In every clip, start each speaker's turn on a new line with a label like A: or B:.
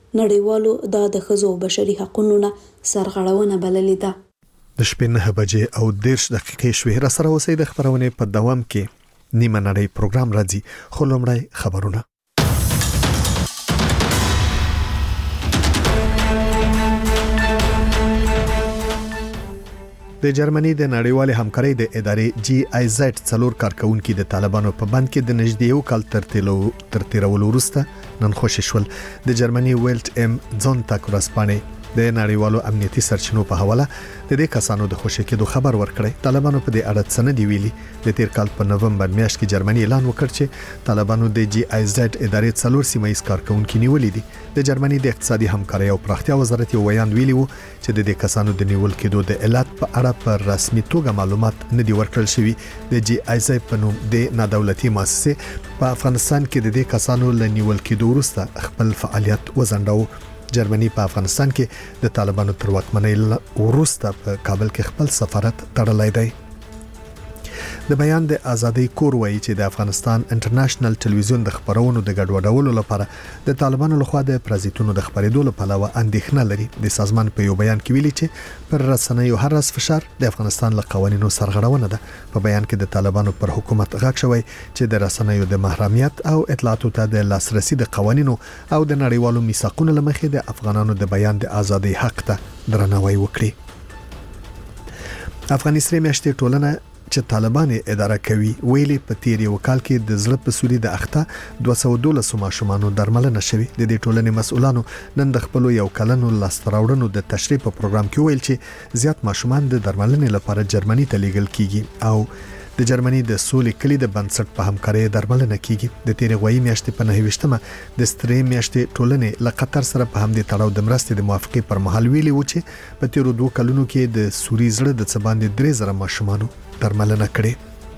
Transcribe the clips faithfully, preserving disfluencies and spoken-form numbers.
A: نړیوالو دا د ښځو بشري حقوقو نه سرغړونه بللې ده.
B: د شپې نه بجې او دیرش دقیقې شوې. را سره اوسئ د خبرونه په دوام کې نیمه نړۍ پروګرام راځي. خو لومړی خبرونه. د جرمني د نړیوال همکارۍ د ادارې جی آی زد څلور کارکونکو د طالبانو په بند کې د نږدې یو کال تر تیرو تر تیرولو وروسته نن خوشی شول. د جرمني ویلټ ام ځون تک ورسپانې د نړیوالو امنیتي سرچینو په حواله د دې کسانو د خوشی کېدو خبر ورکړی. طالبانو په دې اړه څه نه دی ویلي. د تیر کال په نومبر میاشت کې جرمني اعلان وکړ چې طالبانو د جی آی زد ادارې څلور سیمه ییز کارکونکو نیولې دي. د جرمني د اقتصادي همکارۍ او پراختیا وزارت یو بیان ویلی وو چې د دې کسانو د نیول کېدو د علت په اړه په رسمي توګه معلومات نه دی ورکړل شوی. د جی آی زد په نوم د نادولتي مؤسسه په افغانستان کې د دې کسانو ل نیول کېدو وروسته خپل فعالیت وزنداو. جرمني په افغانستان کې د طالبانو تر واکمنۍ وروسته په کابل کې خپل سفارت تړلی دی. د بیان د ازادۍ کور وایي چې د افغانستان انټرنیشنل ټلویزیون د خبرونو د ګډوډولو لپاره د طالبانو لخوا د پرازیتونو د خبرېدو لپاره اندېښنه لري. د سازمان په یو بیان کې ویلي چې پر رسنیو هر راس فشار د افغانستان له قوانینو سرغړونه ده. په بیان کې د طالبانو پر حکومت غږ شوی چې د رسنیو د محرمیت او اطلاعاتو ته د لاسرسي د قوانینو او د نړیوالو میثاقونو لمخې د افغانانو د بیان د ازادۍ حق ته درناوی وکړي. افغاني سره میاشتې ټولنه چې طالبان اداره کوي ویلي په تیر یو کال کې د زړه په سوري د اخته دوه سوه دولس ماشومانو درملنه شوې. د دې ټولنې مسؤلانو نن د خپل یو کلنو لاستراوړنو د تشریح په پروګرام کې ویل چې زیات ماشومان د درملنې لپاره جرمني ته لیږل کیږي او د جرمني د سولې کلی د بنسټ په همکارۍ درملنه کیږي. د تیر غوي میاشتې په نهویشتمه د سترې میاشتې ټولنې له قطر سره په همدې تړاو د مرستې د موافقې پر مهال ویلي و چې په تیرو دوه کلونو کې د سوري زړه د څباندې درې زره ماشومانو درملنه کړې.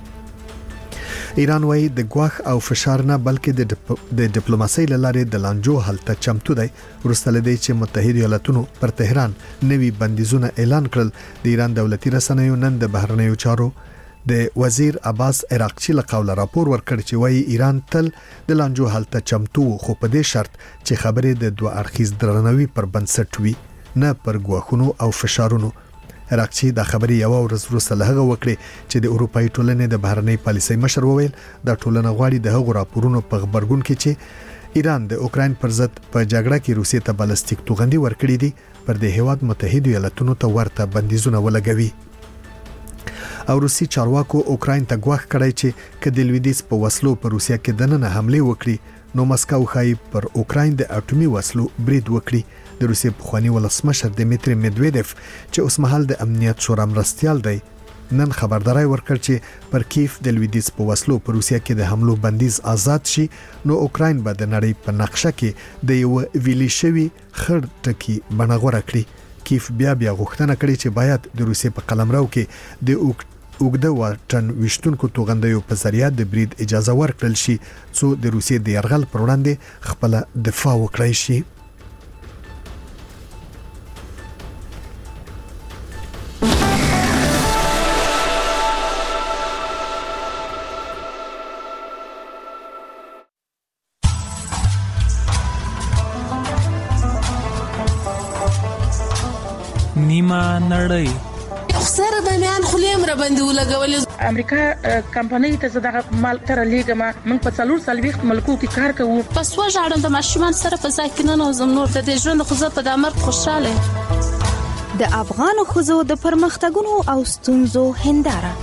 B: ایران وايي د ګواښ او فشار نه بلکې د د ډیپلوماسۍ لارې د لانجو حل ته چمتو دی. وروسته لدی چې متحده ایالاتونو پر تهران نوي بندیزونه اعلان کړل. د ایران دولتي رسنیو نن د بهرنیو چارو د وزیر عباس عراقچی له قوله راپور ورکړ چې وايي ایران تل د لانجو حل ته چمتو خو په دې شرط چې خبرې د دوه اړخیز درناوي پر بنسټ وي نه پر ګواښونو او فشارونو. عراقچی دا خبرې یو ورځ وروسته له هغه وکړي چې د اروپאי ټولنې د بهرنۍ پالیسۍ مشر وویل دا ټولنه غواړي د هغو راپورونو په خبرګون کې چې ایران د اوکراین پر ضد په جګړه کې روسیې ته بالستیک توغندي ورکړي دي پر د هیواد متحده ایالاتونو ته ورته بندیزونه ولګوي. او روسي چارواکو اوکراین ته ګواښ کړی چې کله د لویدیځ په وسلو پر روسیا کې دننه حمله وکړي نو مسکو خای پر اوکراین د اټومي وسلو برید وکړي. د روسیې پخوانی ولسمشر دمیتری مدویدف چې اوس مهال د امنیت شورا مرستیال دی نن خبرداري ورکړ چې پر کیف د لویدیځ په وسلو پر روسیا کې د حملو بندیز آزاد شي نو اوکراین به د نړۍ په نقشه کې د یو ویلي شوی خړ ټکی بڼغوره کړي. کیف بیا بیا غوښتنه کړې چې باید د روسیې په قلمرو کې د اوګده واټن وشتونکو توغندیو په ذریعہ د برید اجازه ورکړل شي څو د روسیې د يرغل پر وړاندې خپل دفاع وکړي شي.
C: نیمه نړۍ
D: سره د میان خلیم را باندې ولګولې.
E: امریکا کمپنۍ ته زده مال تر لیګما موږ په څلور سالويخت ملکو کې کار کوو.
D: پس وژاړم د ماشومان سره په ځای کې نه نوزم نور د ژوند خو په دامر خوشاله.
F: د افغان خوځو د پرمختګونو او ستونزو هنداره.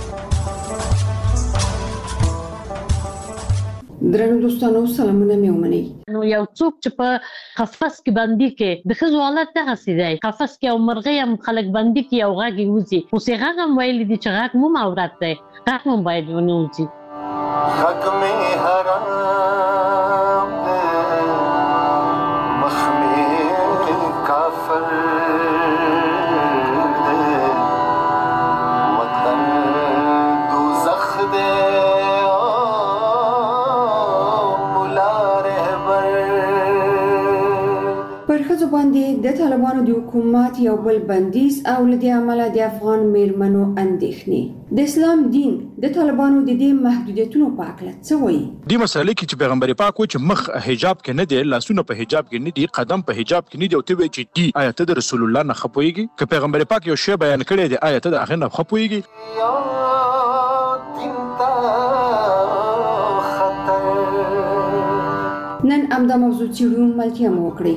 G: درنو دوستانو سلامونه مې ومنئ.
H: نو یو څوک چې په قفس کې باندې کې د ښځو حالت دغه سي دی قفس کې او مرغۍ هم خلک باندې کې او غاږي وځي خو څنګه هم ویل دي چې غاږ مو عورت دی غاږ مو باید ونوځي.
I: غاږ مې حرام دی مخ مې کافر دی وطن دوزخ دی
G: پر پر ښځو باندې د طالبانو د حکومت یو بل بندیز او لدې عمله د افغان میرمنو اندېښنې. د اسلام دین د طالبانو د دې محدودیتونو په اړه څه وایي؟
J: دې مسلې کې چې پیغمبر پاک و چې مخ حجاب کې نه دی، لاسونه په حجاب کې نه دي، قدم په حجاب کې نه دی، او ته وایي چې دی آیت د رسول الله نه خپويږي. که پیغمبر پاک یو شی بیان کړی دی آیت د هغه نه خپويږي.
G: نن امدا موضوع چیرون ملتیا مو وکړي.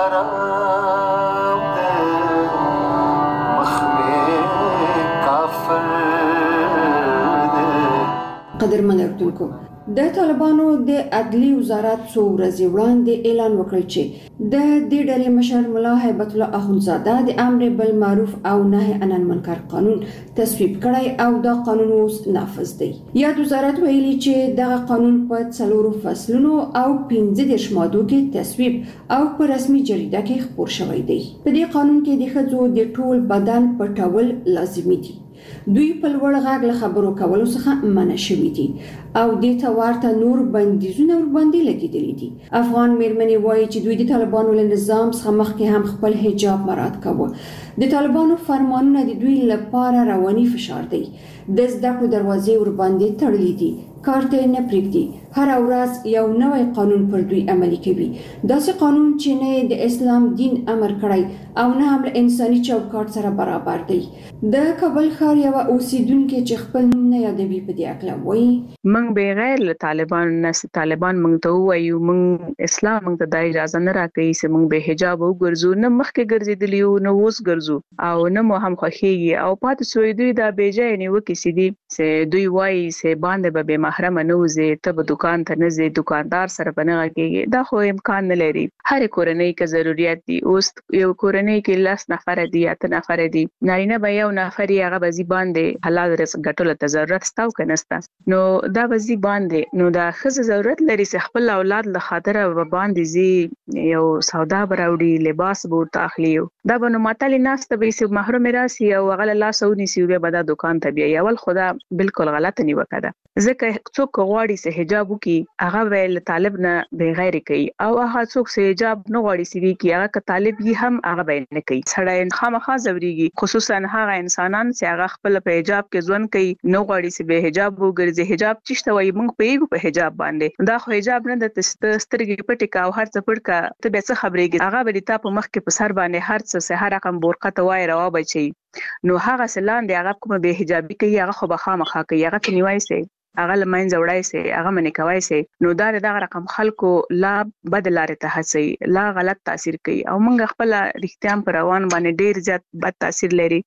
G: قدرمن اردوونکو، د طالبانو د عدلی وزارت څو ورځې وړاندې اعلان وکړ چې د دې ډلې مشر ملا هیبت الله اخوندزاده د امر بالمعروف او نهي عن المنکر قانون تصویب کړی او دا قانون اوس نافذ دی. یاد وزارت ویلي چې دغه قانون په څلورو فصلونو او پنځه دیرش مادو کې تصویب او په رسمي جریده کې خپور شوی دی. په دې قانون کې د ښځو د ټول بدن پټول لازمي دي. دوی په لوړ غږ له خبرو کولو څخه منع شوي دي او دې ته ورته نور بندیزونه ورباندې لګېدلي دي. افغان میرمنې وایي چې دوی د طالبانو له نظام څخه مخکې هم خپل حجاب مراعات کاوه. د طالبانو فرمانونه د دوی لپاره رواني فشار دی. د زده کړو دروازې ورباندې تړلې دي، کار ته نه پرېږدي. هر ورځ یو نوی قانون پر دوی عملي کوي. داسې قانون چې نه د اسلام دین امر کړی او نه هم له انساني چوکاټ سره برابر دی. د کابل ښار یو اوسیدونکو چې خپل نوم نه یادوي په دې اړه وایي:
K: من بغیر له طالبان نه طالبان موږ ته وایو موږ اسلام موږ ته د اجازه نه راکړي چې موږ به حجاب وګرځو، نه مخکې ګرځېدلی یو نه اوس ګرځو او نه مو هم خوښیږي او پاتې شوی دوی دا بېځایه نیوکې سي دي چې دوی وایي چې باندې به بې محرمه نه وځي، ته به دکان ته نه ځې، دکاندار سره به نه غږېږي. دا خو امکان نه لري. هر کورنۍ کې ضرورت دي. اوس یو کورنۍ کې لس نفر دي یا اته نفر دي، نارینه به یو نفر یې هغه به زی باندې حلال رزق ګټلو ته ضرورت شته او که نشته، نو دا به زی باندې نو دا ښځه ضرورت لري چې خپل اولاد له خاطره به باندې زی یو سودا به راوړي، لباس به ورته اخلي. دا به نو ماتلې ناسته به چې محروم راسي او هغه له لاسه ونیسي بیا به دا دکان ته بیایي. اول خو دا بالکل غلطه نیوکه ده، ځکه څوک غواړي چې حجاب وکړي هغه به له طالب نه بغیر کوي او هغه څوک چې حجاب نه غواړي چې وکړي هغه که طالب یې هم هغه به نه کوي. سړی خامخا ځورېږي، خصوصا هغه انسانان چې هغه خپل په حجاب کې ژوند کوي، نه غواړي چې به حجاب وګرځي. حجاب چشته وایي موږ پوهېږو په حجاب باندې، دا خو حجاب نه ده چې سترګې پټې کا او هر څه پټ کا، ته بیا څه خبرېږي. هغه به د تا په مخ کې په سر باندې هر څه هر رقم بورقه ته وایي روا بچي، نو هغه سلان دی هغه کومه به حجابي کوي هغه خو به خامخا کوي، هغه ته نیوای سي، هغه لمن زوړای سي، هغه منې کوي سي. نو دا دغه رقم خلکو لا بدلاره ته هڅي، لا غلط تاثیر کوي او موږ خپل رښتیا پر روان باندې ډیر زیات بد تاثیر لري.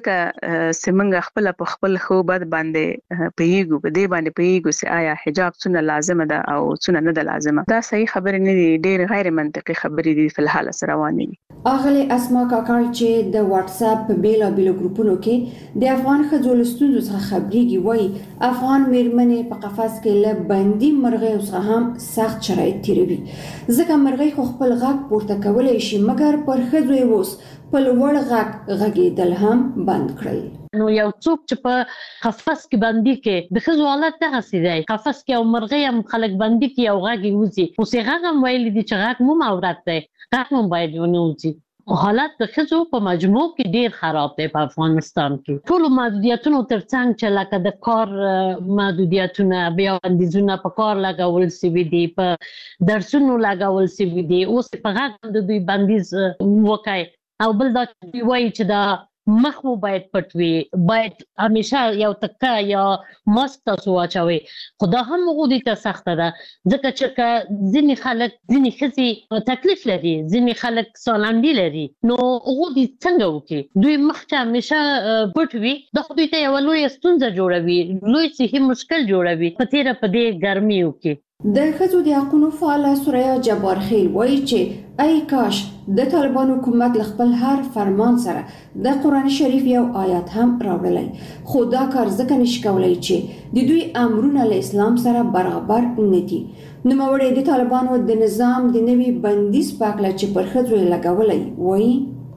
K: ځکه سیمنګ خپل په خپل خو بد باندې پیګو په دې باندې پیګو سي آیا حجاب څونه لازم ده او څونه نه ده لازمه. دا صحیح خبره نه دي، ډیر غیر منطقي خبرې دي په الحال سره روانې دي.
G: اغلی اسما کاکړ چې د واتس اپ په بیلا بیلو ګروپونو کې د افغان ښځو له ستونزو څخه خبرېږي، وایي افغان میرمنې په قفس کې له بندي مرغۍ څخه هم سخت شرایط تیروي، ځکه مرغۍ خو خپل غږ پورته کولی شي مګر پر ښځو یې اوس په لوړ غږ غږېدل هم بند کړل.
H: نو یو څوک چې په قفس کې بندي کې د ښځو حالت دغسې دی، قفس کې او مرغۍ هم خلک بندي کې او غږ یې وځي، اوس یې غږ هم ویلي دي چې غږ مو عورت دی، غږ هم باید ونه وځي. حالت د ښځو په مجموع کې ډیر خراب دی په افغانستان کې. ټولو محدودیتونو ترڅنګ چې لکه د کار محدودیتونه، بیا بندیزونه په کار لګول سوي دي، په درسونو لګول سوي دي، اوس په غږ د دوی بندیز وکړي. او بل دا دوی وایي چې دا مخ مو باید پټ وي، باید همیشه یو تکه یا ماسک تاسو واچوئ، خو دا هم هغوی دوی ته سخته ده، ځکه چې که ځینې خلک ځینې ښځې تکلیف لري، ځینې خلک سالنډي لري، نو هغوی دوی څنګه وکړي؟ دوی مخ چې همیشه پټ وي دا خو دوی ته یوه لویه ستونزه جوړوي، لوی صحي مشکل جوړوي په تېره په دې ګرمیو کې.
G: د ښځو د حقونو فعاله سوریا جبار خیل وایي چې ای کاش د طالبان حکومت له خپل هر فرمان سره د قرآن شریف یو آیات هم راوړلی، خو دا کار ځکه نشي کولی چې د دوی امرونه له اسلام سره برابر نه دي. نوموړی د طالبانو د نظام د نوي بندیز په هکله چې پر ښځو یې لګولی وایي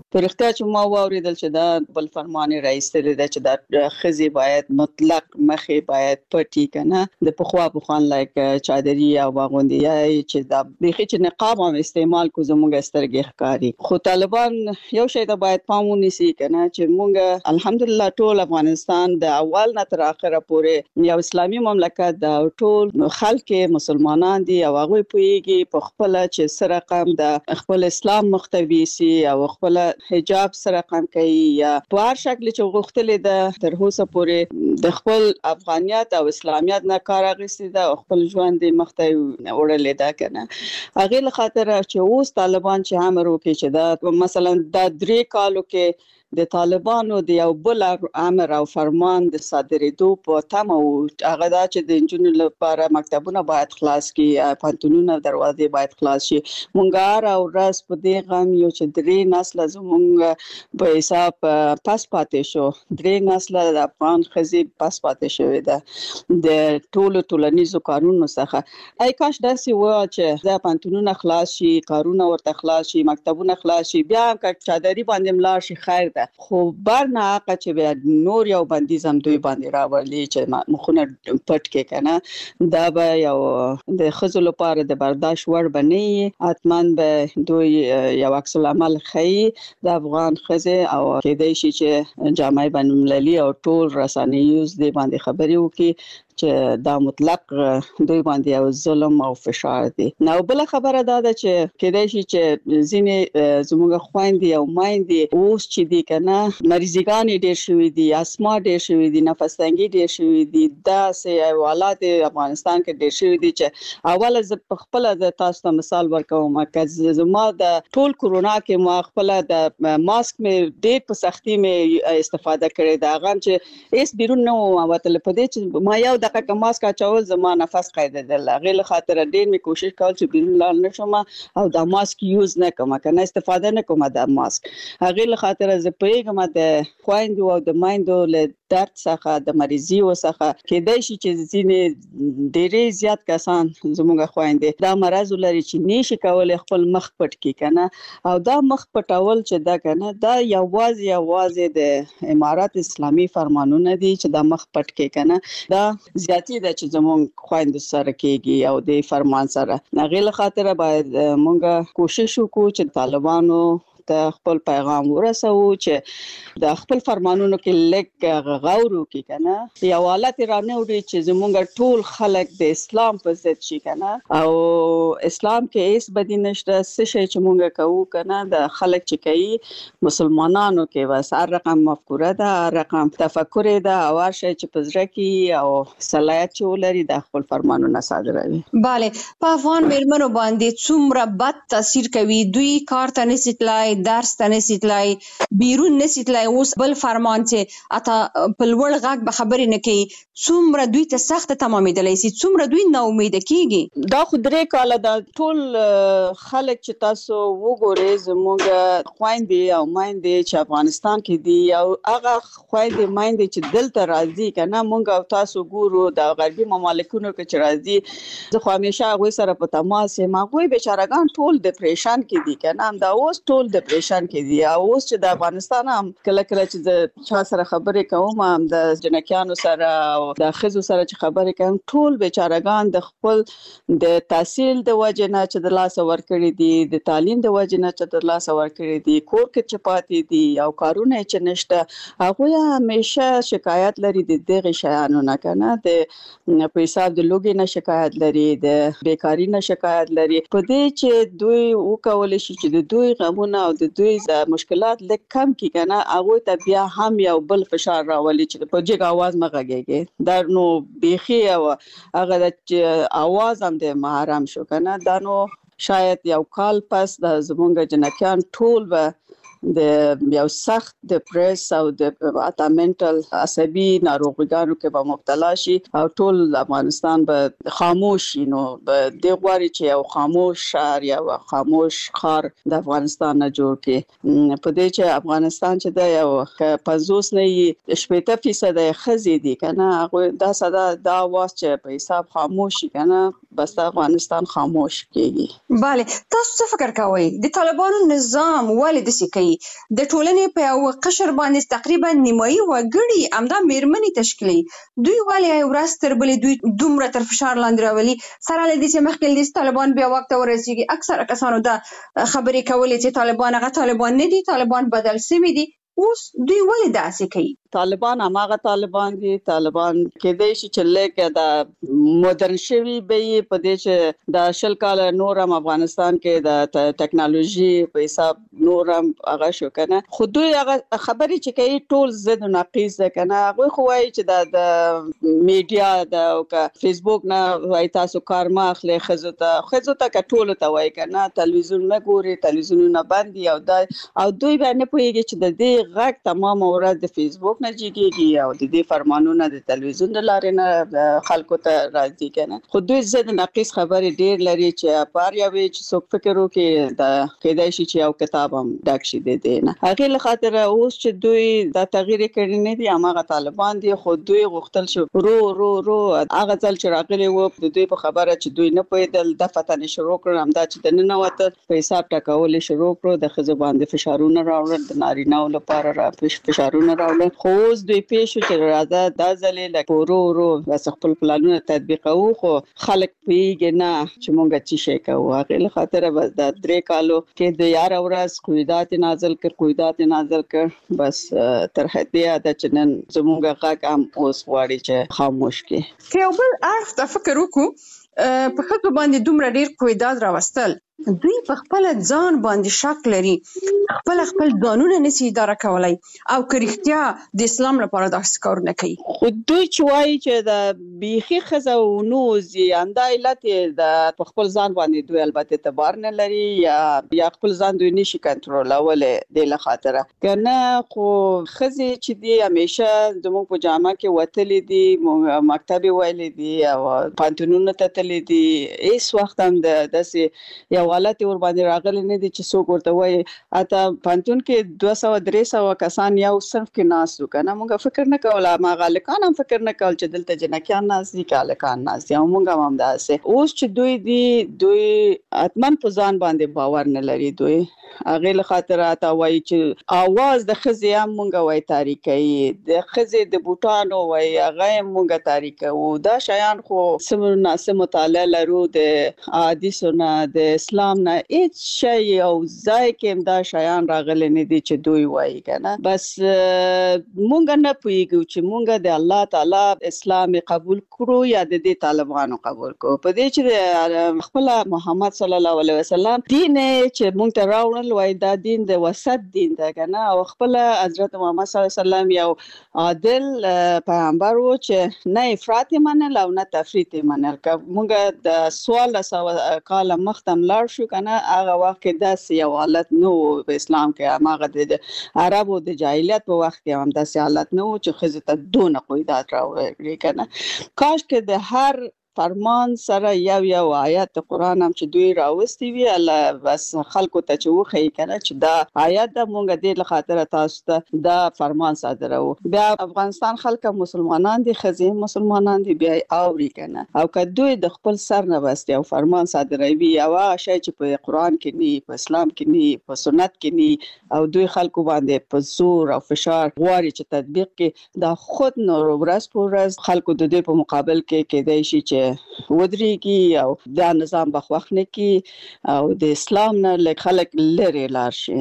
L: پرختیا چې ما واوریدل چې دا بل فرمان رئیس ته د چې د خزي باید مطلق مخې باید پټی کنه د پخوا پخوان لایک چادري او باغوندي چې دا بخې چې نقاب هم استعمال کو زموږ سترګې ښکاری. خو طالبان یو شی ته باید پام ونیسي کنه چې موږ الحمدلله ټول افغانستان د اول نه تر اخره پورې یو اسلامي مملکت د ټول خلک مسلمانان دي او هغه پوېږي په خپل چې سره قام د خپل اسلام مختوي سي او خپل حجاب سره قام کوي یا په هر شکل چې غوښتل د تر اوسه پورې د خپل افغانیت او اسلامیت نه کار اخیستی دا خپل ژوند مخته وړلې ده کنه. هغه له خاطر چې اوس طالبان چې امر وکړي چې دا مثلا د درې کالو کې د طالبانو د یو بل امر او فرمان د صادرېدو په تمه او هغه دا چې د انجونو لپاره مکتبونه باید خلاص کی پانتونونه دروازې باید خلاص شي. مونږ هر ورځ په دې غم یو چې درې نسل زمونږ په حساب پاس پاتې شو درې نسل د افغان خزي پاس پاتې شوی ده د ټولو ټولنیزو کارونو څخه. ای کاش داسې و چې د پانتونونه خلاص شي کارونه ورته خلاص شي مکتبونه خلاص شي بیا که چادري باندې ملار شي خیر خو بار نه هغه چې بیا نور یو بندیز هم دوی باندې راولي چې مخونه پټ کې کنه دا به یو د خزو لپاره د برداشت وړ بنئ اتمن به دوی یو عکس العمل خي د افغان خزه او کېدای شي چې جامعه بین المللي او ټول رسنیوز د باندې خبري وکړي چې دا مطلق دوی باندې یو ظلم او فشار دی. نو بل خبره دا ده چې کېدای شي چې ځینې زموږ خويندې او مایندې اوس چې دي کنه مریضګان ډېر شوي دي اسما ډېر شوي دي نفس تنګي ډېر شوي دي دا سه حالات افغانستان کې ډېر شوي دي چې اول ز خپل د تاسو ته مثال ورکوم چې زما د ټول کورونا کې ما خپل د ماسک مې ډېر په سختي مې استفاده کړې دا غم چې اس بیرون نو وتل په دې چې ما یو دغه ماسک اچول زما نفس قیدل غیر خاطر ډیر می کوشش کول چې بیرون لاړ نشم او دا ماسک یوز نه کوم کنه استفاده نه کوم دا ماسک غیر خاطر ز پیغام د خويندو او د مایندو له درد څخه د مریضي وسخه کېدای شي چې ځینې ډېرې زیات کسان زموږ خويندې دا مرز لري چې نشي کولای خپل مخ پټ کی کنه او دا مخ پټول چې دا کنه دا یوازې یوازې د امارات اسلامي فرمانونه دي چې دا مخ پټ کی کنه دا زیاتی ده چې زموږ خويندو سره کېږي او د فرمان سره غیر خاطر باید مونږ کوشش وکړو چې طالبانو ته خپل پیغام ورسو چې د خپل فرمانونو کې لږ غور وکړي کنه یو حالت رانه وړي چې زموږ ټول خلک د اسلام په ضد شي کنه او اسلام کې هیڅ بدی نشته څه شي چې مونږ کوو کنه د خلک چې کوي مسلمانانو کې بس هر رقم مفکوره ده هر رقم تفکر ده او هر شي چې پزړه کې او صلاحیت چې ولري د خپل فرمانونه صادروي.
M: bale په افغان مېرمنو باندې څومره بد تاثیر کوي دوی کار ته نسیتلای درس ته نسیتلای بیرون نسیتلای اوس بل فرمان چې اته په لوړ غږ به خبرې نه کوي څومره دوی ته سخت تمامېدلای شي څومره دوی نا امید کیږي.
L: دا خو درې کاله دا ټول خلک چې تاسو وګورئ زموږ خويندې او مایندې چې افغانستان کې دي او هغه خويندې مایندې چې دلته راځي کنه مونږ او تاسو ګورو د غربي مملکتونو کې چې راځي زه خو همیشه هغه سره په تماس یم هغه بیچارهګان ټول ډیپریشن کې دي کنه دا اوس ټول ډیپریشن کې دي او اوس چې د افغانستان هم کله کله چې د چا سره خبرې کوم هم د جنکیانو سره او د خزو سره چې خبرې کوم ټول بیچارهګان د خپل د تحصیل د وجه نه چې د لاس ورکړي دي د تعلیم د وجه نه چې د لاس ورکړي دي کور کې چې پاتې دي او کارونه چې نشته هغه همیشه شکایت لري د دغه شیانو نه کنه د په حساب د لوګي نه شکایت لري د بیکاری نه شکایت لري په دې چې دوی وکول شي چې د دوی غمونه او د دوی مشکلات لږ کم کی کنه هغه ته بیا هم یو بل فشار راولي چې په جګ आवाज مغږیږي دا نو بيخي او هغه د आवाज هم د محرم شو کنه دا نو شاید یو کال پس د زمونږ جنکیان ټول به د یو سخت د پریس او د اتا منټل عصبي ناروغیانو کې به مبتلا شي او ټول افغانستان به خاموش نو به د غواړي چې یو خاموش شهر یا خاموش خار د افغانستان نه جوړ کړي په دې چې افغانستان چې د یو پنځوس نه شپږ فیصد خزي دي کنه هغه دا صدا دا واس چې په حساب خاموش کنه بس افغانستان خاموش کیږي.
M: bale تاسو څه فکر کوئ د طالبانو نظام ولې د سکی کوي. د ټولنې په یو قشر باندې تقریبا نیمایي وګړي همدا میرمنې تشکیلوي. دوی ولې یو ورځ تر بلې دوی دومره تر فشار لاندې راولي؟ سره له دې چې مخکې له طالبان بیا واک ته ورسېږي، اکثره کسانو دا خبرې کولې چې طالبان هغه طالبان نه دي، طالبان بدل شوي دي. اوس دوی ولې داسې کوي؟
L: طالبان هماغه طالبان دي. طالبان کېدای شي چې لکه د مدرن شوي به یې په دې چې د شل کال نور هم افغانستان کې د ټکنالوژي په حساب نور هم هغه شو کنه، خو دوی هغه خبرې چې کوي ټول ضد او نقیض ده کنه. هغه خو وایي چې د میډیا د فیسبوک نه وایي تاسو کار ما اخلي، خزو ته خزو ته کټول ته وایي کنه، تلویزیون نه ګوري، تلویزیونونه بند دي او دا او دوی باندې پوهیږي چې د دې غږ تمام ورځ د فیسبوک نه جګیږي او د دې فرمانونه د تلویزیون د لارې نه خلکو ته راځي کنه. خو دوی زد نقیص خبرې ډیر لري چې پار یا وی چې څوک فکر وکړي د کېدای شي چې یو کتاب هم ډک شي د دې نه. هغه له خاطر اوس چې دوی د تغییر کړي نه دي، هغه طالبان دي، خو دوی غوښتل شو رو رو رو هغه ځل چې راغلي وو د دوی په خبره چې دوی نه پوهېدل د فتنې شروع کړل، هم دا چې د نن وته په حساب ټکول شروع کړو، د خزو باندې فشارونه راوړل، د نارینه له لپاره را فشارونه راوړل. خو اوس دوی پېښو چې راځه دا ځلې لکه ورو ورو بس خپل پلانونه تطبیقوو، خو خلک پوهېږي نه چې مونږ څه شی کوو. هغې له خاطره بس د درې کالو کې د یاره ورځ قیودات نازل کړ قیودات نازل کړ بس تر حدې ده چې نن زمونږ غږ هم اوس غواړي چې خاموش کړي.
M: که یو بل اړخ ته فکر وکړو، په ښځو باندې دومره ډېر قیودات راوستل، دوی په خپل ځان باندې شک لري، خپل خپل ځانونه نشي اداره کولای، او که رښتیا د اسلام لپاره داسې کارونه کوي.
L: خو دوی چې وایي چې د بیخي ښځه ونوځي همدا علت د په خپل ځان باندې دوی البته اعتبار نه لري یا یا خپل ځان دوی نشي کنټرولولی د له خاطره کنه. خو ښځې چې دي همیشه زموږ په جامه کې وتلې دي، مکتب ویلې دي او پانتونونه تتلې دي، هیڅ وخت هم د داسې یو حالت ور باندې راغلی نه دي چې څوک ورته وایي اته پانتون کې دوه سوه درې سوه کسان یو صنف کې ناست وو کنه. موږ فکر نه کول، هغه هلکان هم فکر نه کول چې دلته جنکیان ناست دي که هلکان ناست دي، او موږ هم همداسې. اوس چې دوی دي دوی حتما په ځان باندې باور نه لري. دوی هغې له خاطر راته وایي چې اواز د ښځې هم موږ وایي تاریکوي، د ښځې د بوټانو وایي هغه هم موږ تاریکوو. دا شیان خو څه مناسب مطالعه لرو د احادیثو نه د اسلام نه، هیڅ شی او ځای کې هم دا شیان راغلي نه دي چې دوی وایي کنه. بس مونږ نه پوهیږو چې مونږ د الله تعالی اسلام قبول کړو یا د دې طالبانو قبول کړو. په دې چې خپل محمد صلی الله علیه وسلم دین چې مونږ ته راوړل وایي دا دین د وسط دین ده کنه، او خپل حضرت محمد صلی الله علیه وسلم یو عادل پیغمبر و چې نه افراط منل او نه تفریط منل. که مونږ د سوال سوه کال مخته لاړ شو کنه، هغه وخت کې داسې یو حالت نه و په اسلام کې، هماغه د عربو د جاهلیت په وخت کې هم داسې حالت نه و چې ښځې ته دونه قیودات راوړي کنه. کاش کې د هر فرمان سره یو یو آیات د قران هم چې دوی راوستي وي، الله بس خلکو ته چې وخی کنه چې دا آیات د مونږ د له خاطر تاسو ته دا فرمان صادرو. بیا افغانستان خلک مسلمانان دي، ښځې مسلمانان دي، بیا اوري کنه. او که دوی د خپل سر نه بس یو فرمان صادروي، یو شی چې په قران کې نه، په اسلام کې نه، په سنت کې نه، او دوی خلکو باندې په زور او فشار غواړي چې تطبیق کې، دا خود نو ورځ په ورځ خلکو د دې په مقابل کې کېدای شي چې ودرېږي او دا نظام به خوښ نه کړي او د اسلام نه لږ خلک لرې لاړ شي.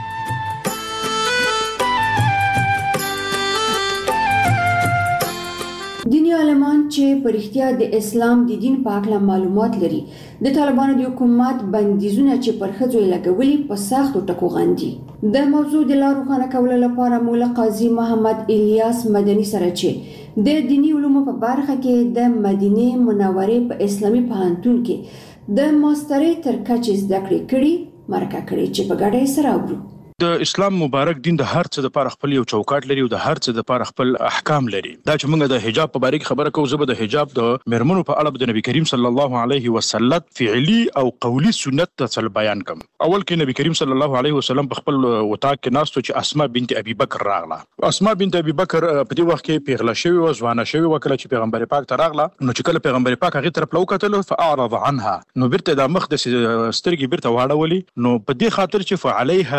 G: دینی عالمان چې په رښتیا د اسلام د دین په اړه معلومات لري، د طالبانو د حکومت بندیزونه چې پر ښځو یې لګولي په سختو ټکو غندي. د موضوع د لا روښانه کولو لپاره مولا قاضي محمد الیاس مدني سره چې د دینی علومو په برخه کې د مدینه منورې په اسلامي پوهنتون کې د ماسترۍ تر کچې زده کړې کړي مرکه کړې چې په ګډه یې سره اورو.
J: د اسلام مبارک دین د هر څه لپاره خپل یو چوکاټ لري او د هر څه لپاره خپل احکام لري. دا چې موږ د حجاب په اړه خبره کوو، زه به د حجاب د مرمنو په اړه د نبی کریم صلی الله علیه وسلم فعلی او قولی سنت ته بیان کوم. اول کې نبی کریم صلی الله علیه وسلم په خپل وطاق کې ناستو چې اسماء بنت ابي بکر راغله. اسماء بنت ابي بکر په دې وخت کې پیغله شوی او ځوانه شوی و. کله چې پیغمبر پاک ته راغله، نو چې کله پیغمبر پاک هغه طرف لوکتل فاعرض عنها، نو بیرته د مخ د سترګې بیرته واړولې. نو په دې خاطر چې فعليها ثياب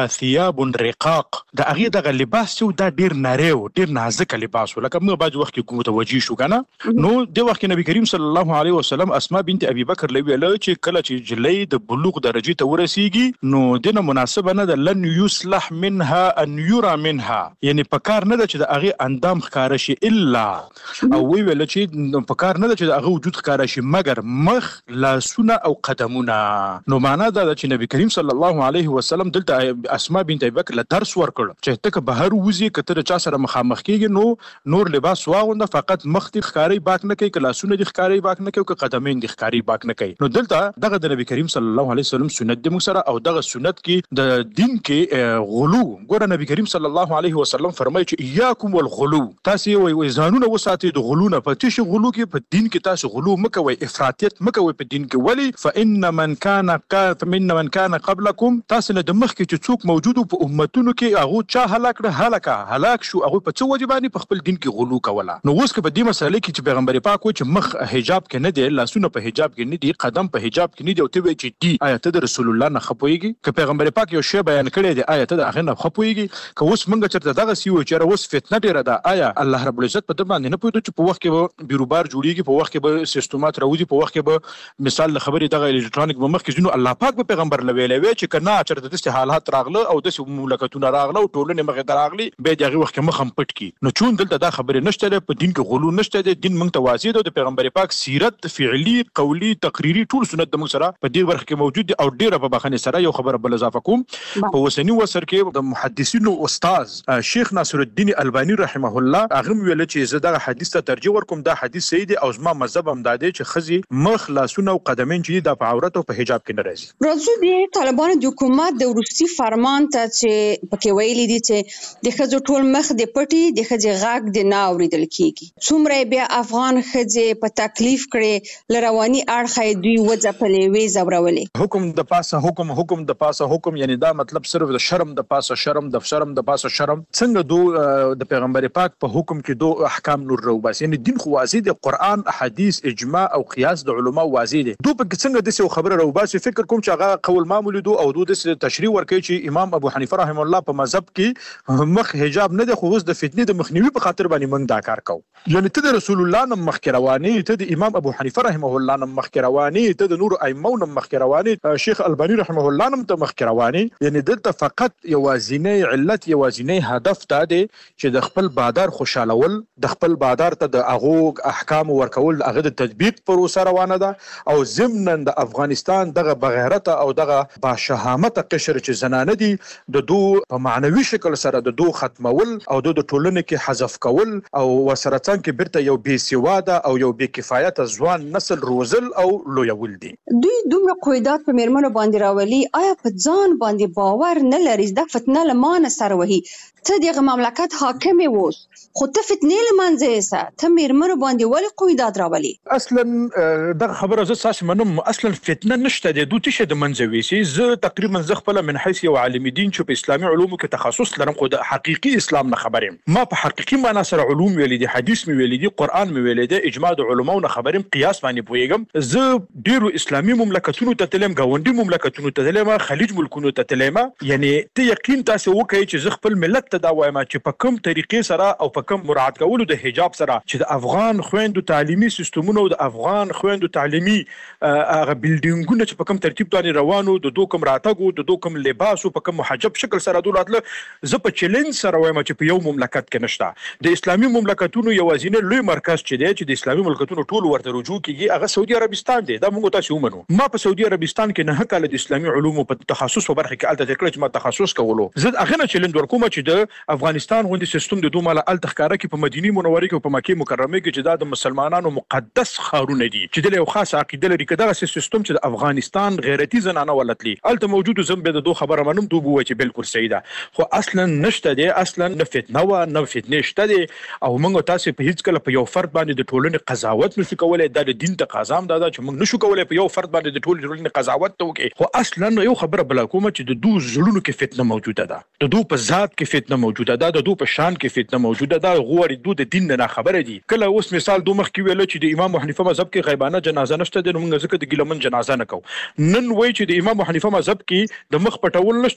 J: ثياب رقاق د هغه دغه لباس چې دا ډیر نری او ډیر نازک لباس لکه موږ باج وخت کې متوجي شو کنه نو د وخت نبی کریم صلی الله علیه وسلم اسماء بنت ابي بکر لوي له چې کله چې جلې د بلوغ درجه ته ورسیږي نو دنه مناسبه نه د لن يصلح منها ان يرى منها یعنی پکار نه د چې د هغه اندام ښکار شي الا او وی ویل چې پکار نه د چې د هغه وجود ښکار شي مګر مخ لاسونه او قدمونه نو معنا دا چې نبی کریم صلی الله علیه وسلم دلته اسماء بنت ابي بکر له درس ورکړ چې ته که بهر وځي کته چا سره مخامخ کیږي نو نور لباس واغونده فقط مخ دي ښکاری باک نه کوي کلاسونه دي ښکاری باک نه کوي که قدمین دي ښکاری باک نه کوي نو دلته دغه د نبی کریم صلی الله علیه وسلم سنت د موږ سره او دغه سنت کې د دین کې غلو ګوره نبی کریم صلی الله علیه وسلم فرمایي چې اياکم والغلو تاسو وي ځانونه وساتئ د غلو نه په تشه غلو کې په دین کې تاسو غلو مکوئ افراطیت مکوئ په دین کې ولی فان من كان من من كان قبلكم تاسو نه د مخ کې چې څوک موجود په امتونو کې هغه چا هلاک کړ هلاکه هلاک شو هغه په څو وجبانی په خپل دین کې غلو کوله نو اوس که په دې مسله کې چې پیغمبر پاک و چې مخ حجاب کې نه دی لاسونه په حجاب کې نه دي قدم په حجاب کې نه دی او ته وی چې دی آیت د رسول الله نه خپويږي که پیغمبر پاک یو شی بیان کړی دی آیت د هغه نه خپويږي که اوس موږ چرته دغه سی و چې اوس فتنه ډیره ده آیا الله رب العزت په دې باندې نه پوهیږي چې په وخت کې بیروبار جوړیږي په وخت کې به سیستمات راوځي په وخت کې به مثال خبرې دغه الکترونیک مخ کې ځینو الله پاک په پیغمبر لوي لوي چې کنا چرته د حالات راغله او د مملکتونو راغله او ټولنه مخه دراغلي به دغه وخت کې مخ هم پټ کی نو چون دلته دا خبرې نشته په دین کې غلو نشته د دین موږ ته واضح ده د پیغمبر پاک سیرت فعلی قولی تقریری ټول سنت د موږ سره په دې ورخ کې موجود دي او ډیره په بخنه سره یو خبره بل اضافه کوم په وسنی وسر کې د محدثینو استاد شیخ ناصر الدین البانی رحمه الله هغه ویل چې زه دغه حدیث ته ترجیح ورکوم دا حدیث صحیح دی او زما مذهب هم دا دی چې خزي مخ لاسونه او قدمین چې د عورت او په حجاب کې نه راځي
M: راځو د طالبانو د حکومت د ورستي فرمان ته چې پکې ویلي دي چې د خځو ټول مخ د پټي د خځې غاګ د نه اوریدل کیږي څومره بیا افغان خځې په تکلیف کړي لرواني اړخې دوی وځپلې وې زورولې
J: حکم د پاسه حکم حکم د پاسه حکم یعنی دا مطلب صرف د شرم د پاسه شرم د شرم د پاسه شرم څنګه دو د پیغمبر پاک په حکم کې دو احکام نور رو بس یعنی دین خو واضح دی قران احادیث اجماع او قیاس د علما واضح دي دو په څنګه د څه خبره رو بس فکر کوم چې هغه قول معمول دو او دو د تشریح ورکړي چې امام ابو حنیفه رحم الله په مذهب کې مخ حجاب نه د خوز د فتنې د مخنیوي په خاطر باندې موږ دا کار کوو یعنی ته د رسول الله نم مخ رواني ته د امام ابو حنیفه رحمه الله نم مخ رواني ته د نور ائمه نم مخ رواني شیخ البانی رحمه الله نم ته مخ رواني یعنی دلته فقط یوازینی علت یوازینی هدف دا دی چې د خپل بادار خوشالول د خپل بادار ته د هغه احکام ورکول هغه د تطبیق پروسه روانه ده او ضمن د افغانستان دغه بغیرت او دغه باشهامت قشر چې زنانه دي د دو په معنوي شکل سره د دو ختمول او د ټولنې کې حذف کول او وسره څنګه بیرته یو بې سواده او یو بې کفایت ځوان نسل روزل او لویول دي
M: دوی دومره قیودات په میرمنو باندې راولي آیا په ځان باندې باور نه لري د فتنه لمانه سره وهي ته دغه مملکت حاکم ووس خو ته فتنې لمانځه سه ته میرمنو باندې ولې قیودات راولي
J: اصلا دغه خبره زه ساس منم اصلا فتنه نشته د دوی شه د منځوي سي زه تقریبا زه خپل من حيث یو عالم دین چې په اسلامي علومو کې تخصص لرم خو د حقيقي اسلام نه خبرم ما په حقيقي معنا سره علوم ویلې دي حدیث مې ویلې دي قران مې ویلې دي اجماع د علماو نه خبرم قیاس باندې پويګم زه ډیرو اسلامي مملکتونو ته تلم غونډي مملکتونو ته تلم خلیج ملکونو ته تلم یعنی ته یقین تاسو وکړئ چې زه خپل ملت ته دا وایم چې په کوم طریقې سره او په کوم مراعات کولو د حجاب سره چې د افغان خويندو تعلیمي سیستمونو او د افغان خويندو تعلیمي هغه بلډینګونه چې په کوم ترتیب باندې روانو د دوه کوم راتګو د دوه کوم لباس او په کوم محجب شکل سره دولتله زه په چیلنج سره وایم چې په یو مملکت کې نشته د اسلامي مملکتونو یوازینی لوی مرکز چې دی چې د اسلامي مملکتونو ټول ورته رجوع کیږي هغه سعودي عربستان دی دا موږ تاسو ومنو ما په سعودي عربستان کې نه کال د اسلامي علومو په تخصص په برخه کې الته تکړه چې ما تخصص کولو زه هغه نه چیلنج ورکوم چې د افغانستان غوندي سیستم د دوه مال الته ښکارا کې په مدینه منوره کې په مکه مکرمه کې چې دا د مسلمانانو مقدس خارونه دي چې د یو خاص عقیده لري کدا سیستم چې د افغانستان غیرتی زنانه ولتلی الته موجود زم به د دوه خبره منم دوه وای چې بالکل صحیح ده خو اصلا نشته دي اصلا نه فتنه و نه فتنه شته دي او موږ تاسو په هیڅ کله په یو فرد باندې د ټولنې قضاوت نشو کولای د دین تقاضا هم دا چې موږ نشو کولای په یو فرد باندې د ټولنې قضاوت وکړو خو اصلا یو خبره بل کومه چې د دوه زړونو کې فتنه موجوده ده د دوه په ذات کې فتنه موجوده ده د دوه په شان کې فتنه موجوده ده غوړي دوه د دین نه خبره دي کله اوس مثال دوه مخ کې ویل چې د امام حنیفه مذهب کې غیبانه جنازه نشته د موږ ځکه د ګلمن جنازه نه کو نن وای چې د امام حنیفه مذهب کې د مخ پټول نشته خو موږ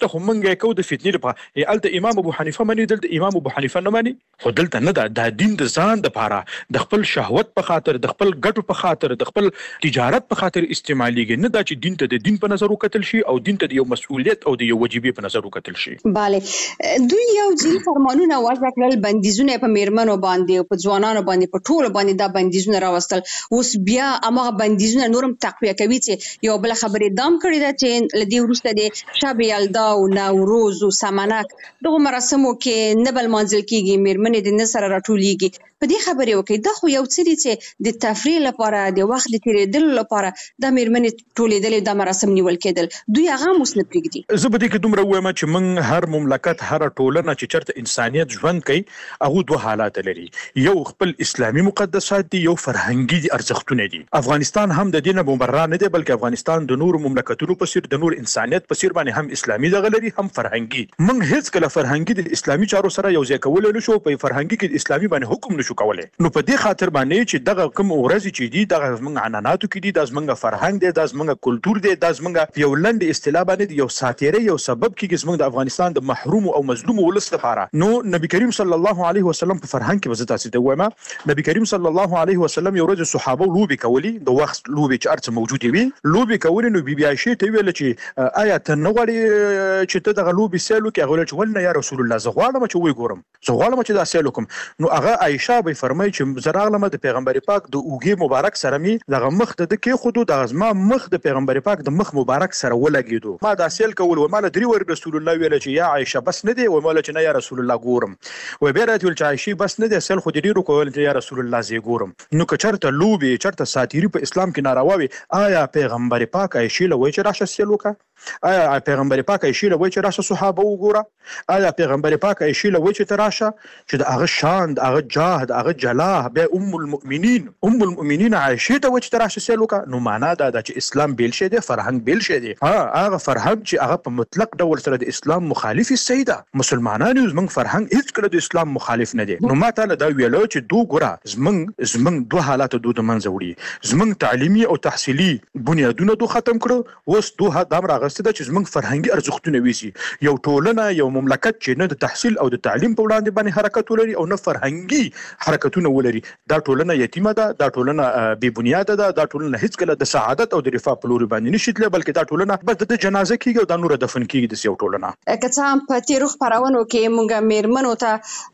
J: به کو د فتنې لپاره الته امام ابو حنیفه مني دلته امام ابو حنیفه نه مني خو دلته نه ده د دین د ځان د پاره د خپل شهوت په خاطر د خپل ګټو په خاطر د خپل تجارت په خاطر استعماليږي نه دا چې دین ته د دین په نظر وکتل شي او دین ته د یو مسؤلیت او د یو وجیبې په نظر وکتل شي.
M: bale دوی یو ځل فرمانونه وضع کړل بندیزونه په میرمنو باندې او په ځوانانو باندې په ټولو باندې دا بندیزونه راوستل اوس بیا هغه بندیزونه نورم تقویه کوي چې یو بل خبرې دام کړی دا چې لدی ورسته د شب یلدا او نوروز او سمنک دغه مراسمو کې نبل منځل کیږي میرمنې د نصر راټولېږي په دې خبرې وکي دا خو یو څه دي چې د تفریح لپاره د وخت د تیرېدلو لپاره د میرمنې ټولېدل د مراسم نیول کېدل دوی هغه مسنه پرېږدي.
J: زه به دې کې دومره وایم چې موږ هر مملکت هر ټولنه چې چرته انسانيت ژوند کوي هغه دوه حالات لري یو خپل اسلامي مقدسات دي یو فرهنګي دي ارزښتونه دي. افغانستان هم د دینه مبرر نه دی بلکې افغانستان د نور مملکتونو په څیر د نور انسانيت په څیر باندې هم اسلامي دغه لري هم فرهنګي. موږ هیڅ کله فرهنګي د اسلامي چارو سره یو ځای کول نه شو په فرهنګي کې د اسلامي باندې حکم نشو کولای. نو په دې خاطر باندې چې دغه کوم ورځ چې دي دغه زمونږ عنعناتو کې دي د زمونږ فرهنګ دی د زمونږ کلچر دی د زمونږ یو لند اصطلاح باندې یو ساتیره یو سبب کې زمونږ د افغانستان د محروم او مظلوم ولس لپاره. نو نبی کریم صلی الله علیه وسلم په فرهنګ کې وزت تاسو ته وایم نبی کریم صلی الله علیه وسلم یو ورځ صحابه لوبي کولی د وخت لوبي چې ارڅ موجود وي لوبي کولی نو بیبي عائشه ته ویل چې آیا ته نه غواړې چې ته دغه لوبي سیلو کې غوړل چې ولنه یا رسول الله زه غواړم چې وې ګورم زه غواړم چې دا سیلو کوم. نو هغه عائشه به فرمایي چې زراغلم د پیغمبر پاک د اوګي مبارک سره می دغه مخ د کې خودو د ازما مخ د پیغمبر پاک د مخ مبارک سره ولګیدو ما دا سیل کول و مال درې ور رسول الله ویل چې یا عائشه بس نه دی و مال چې نه یا رسول الله ګورم و به راته ول چې عائشه بس نه دی سیل خو دې کول چې یا رسول الله زی ګورم. نو که چرته لوبي چرته ساتيري په اسلام کې ناروا وي آیا پیغمبر پاک عائشه لوي چې راشه سیل وکا آیا پیغمبر پاک عائشه لوي چې راشه صحابه وګوره آیا پیغمبر پاک عائشه لوي چې تراشه چې د هغه شان د هغه جاه د هغه جلاه به ام المؤمنین ام المؤمنین عائشه ته وچ تراشه سیل وکا. نو معنا دا د چې اسلام بیل شه دی فرهنګ بیل شه دی ها هغه فرهنګ چې هغه په مطلق ډول سره د اسلام مخالف سیده مسلمانانو زمنګ فرهنګ هیڅ کله د اسلام مخالف نه دی. نو ما ته دا ویلو چې دوه ګره زمنګ زمنګ دوه حالات دوه د منځ وړي زمنګ تعلیمي او تحصیلي بنیادونه دوه ختم کړو اوس دوه د امر غسته چې زمنګ فرهنګي ارزښتونه ویسي یو ټولنه یو مملکت چې نه د تحصیل او د تعلیم په وړاندې باندې حرکت ولري او نه فرهنګي حرکتونه ولري دا ټولنه یتیمه ده دا ټولنه بې بنیاده ده دا ټولنه هیڅ کله د سعادت او د رفاه په لوري باندې نشي تللی بلکې دا ټولنه بس د جنازه کېږي او دا نور دفن کېږي د یو ټولنه.
M: که څه هم په تیرو خپرونو کې موږ میرمنو ته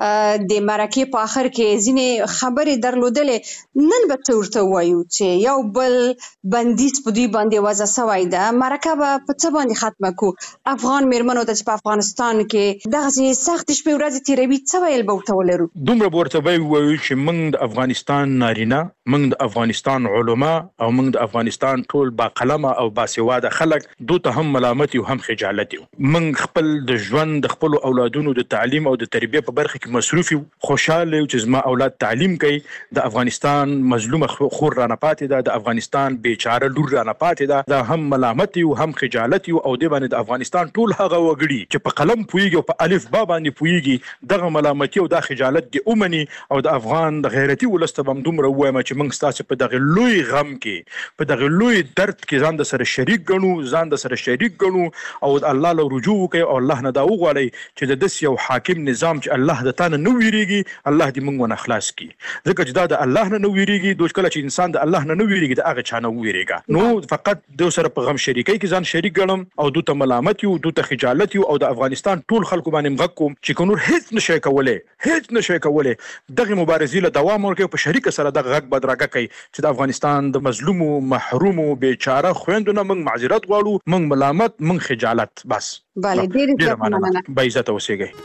M: د مرکې په اخر کې ځینې خبرې درلودلې نن به څه ورته وایو چې یو بل بندیز په دوی باندې وضع شوی ده مرکه به په څه باندې ختمه کو افغان میرمنو ته چې په افغانستان کې دغسې سخت شپې ورځې تېروي څه ویل به ورته ولرو؟
J: دومره به ورته وایو چې موږ د افغانستان نارینه موږ د افغانستان علما او موږ د افغانستان ټول با قلمه او باسواده خلک دوی ته هم ملامت او هم خجالت یو موږ خپل د ژوند د خپل اولادونو د تعلیم او د تربیه په برخه کې مصروف یو خوشاله یو چې زما اولاد تعلیم کوي د افغانستان مظلومه خور رانه پاتې ده د افغانستان بیچاره لور رانه پاتې ده دا هم ملامت یو هم خجالت یو او د باندې د افغانستان ټول هغه وګړي چې په قلم پویږي او په الف با باندې پویږي دغه ملامت او د خجالت دی اومني او د افغان د غیرتي ولسته بم دومره وایم چې موږ ستاسو په دغه لوی غم کې په دغه لوی درد کې ځان د سره شریک ګڼو ځان د سره شریک ګڼو او الله له رجوع کوي او الله نه دا وغواړي چې د دس یو حاکم نظام چې الله د تانه نو ویریږي الله دې موږ ونه خلاص کړي ځکه چې دا د الله نه نو ویریږي دوی کله چې انسان د الله نه نو ویریږي د هغه چانه ویریږي نو فقط د سره په غم شریکي کې ځان شریک ګڼم او دوی ته ملامت یو دوی ته خجالت یو او د افغانستان ټول خلکو باندې مغ کوم چې نور هیڅ نشي کولای هیڅ نشي کولای دغه مبارزې له دوام ورکوي په شریک سره دغه غږ بدرګه کوي چې د افغانستان د مظلومو محرومو بیچاره خويندونو موږ معذرت غواړو موږ ملامت موږ خجالت بس
M: bale ډېر زیات مننه
J: با عزت اوسئ.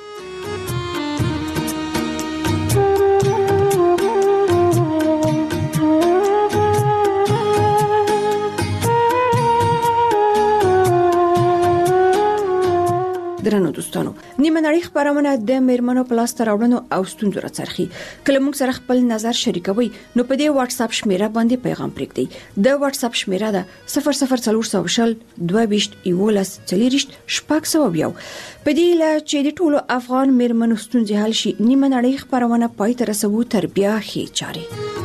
G: درنو دوستانو نیمه نړۍ خبرونه د میرمنو په لاس راوړنو او ستونزو راڅرخي کله موږ سره خپل نظر شریکوي نو په دې واتس اپ شمیره باندې پیغام پرېږدئ د واتس اپ شمیره ده صفر صفر څلور شل دوه ویشت یولس څلوېښت شپږ سوه یو په دې لا چې د ټولو افغان میرمنو ستونزې حل شي نیمه نړۍ خبرونه پای ته رسوو تر بیا ښې چارې